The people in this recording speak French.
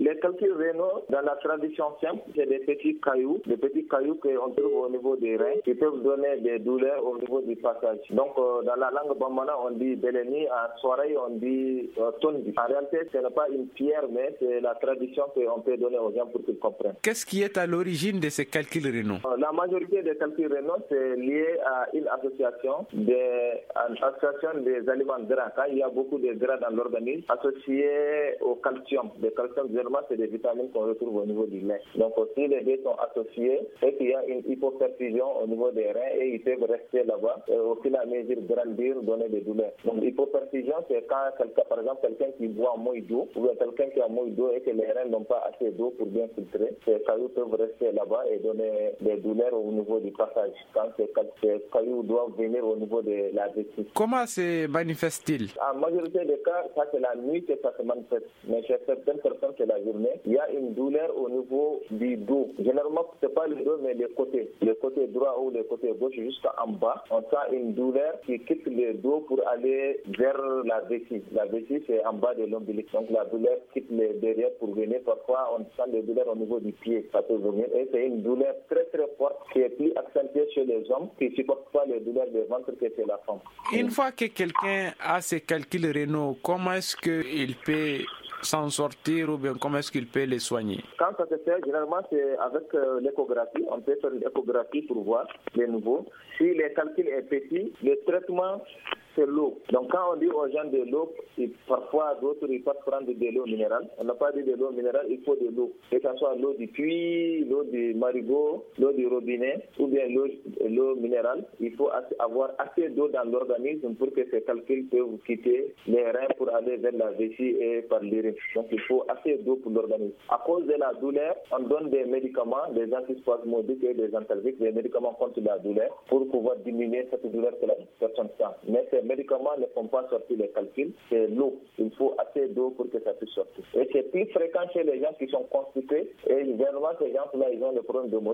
Les calculs rénaux, dans la tradition simple, c'est des petits cailloux qu'on trouve au niveau des reins, qui peuvent donner des douleurs au niveau du passage. Donc, dans la langue bambara, on dit beleni, en soirée, on dit tondi. En réalité, ce n'est pas une pierre, mais c'est la tradition qu'on peut donner aux gens pour qu'ils comprennent. Qu'est-ce qui est à l'origine de ces calculs rénaux? La majorité des calculs rénaux, c'est lié à une association des aliments gras. Quand il y a beaucoup de gras dans l'organisme, associés au calcium. Le calcium, généralement, c'est des vitamines qu'on retrouve au niveau du lait. Donc, si les deux sont associés, et qu'il y a une hypoperfusion au niveau des reins, et ils peuvent rester là-bas, au fil et à mesure grandir, donner des douleurs. Donc, hypoperfusion, c'est quand par exemple, quelqu'un qui boit moins d'eau, ou bien quelqu'un qui a moins d'eau et que les reins n'ont pas assez d'eau pour bien filtrer, ces cailloux peuvent rester là-bas et donner des douleurs au niveau du passage. Quand ces cailloux doivent venir au niveau de la vessie. Comment se manifeste-t-il? En majorité des cas, ça c'est la nuit que ça se manifeste. Mais chez certaines personnes, c'est la journée. Il y a une douleur au niveau du dos. Généralement, ce n'est pas le dos, mais les côtés. Le côté droit ou le côté gauche jusqu'en bas. On sent une douleur qui quitte le dos pour aller vers la vessie. La vessie, c'est en bas de l'ombilic. Donc la douleur quitte le derrière pour venir. Parfois, on sent des douleurs au niveau du pied. Ça peut venir. Et c'est une douleur très très forte qui est plus accentuée chez les hommes qui ne supportent pas les douleurs de ventre que chez la femme. Une fois que quelqu'un a ces calculs rénaux, comment est-ce qu'il peut s'en sortir ou bien comment est-ce qu'il peut les soigner? Quand ça se fait, généralement, c'est avec l'échographie. On peut faire une échographie pour voir les nouveaux. Si les calculs est petit, le traitement, c'est l'eau. Donc, quand on dit aux gens de l'eau, parfois d'autres ils peuvent prendre de l'eau minérale. On n'a pas dit de l'eau minérale, il faut de l'eau. Que ce soit l'eau du puits, l'eau du marigot, l'eau du robinet ou bien l'eau minérale. Il faut avoir assez d'eau dans l'organisme pour que ces calculs peuvent quitter les reins pour aller vers la vessie et par l'urine. Donc, il faut assez d'eau pour l'organisme. À cause de la douleur, on donne des médicaments, des antispasmodiques et des antalgiques, des médicaments contre la douleur pour pouvoir diminuer cette douleur que la personne sent. Mais ces médicaments ne font pas sortir les calculs, c'est l'eau. Il faut assez d'eau pour que ça puisse sortir. Et c'est plus fréquent chez les gens qui sont constipés et généralement ces gens-là, ils ont le problème de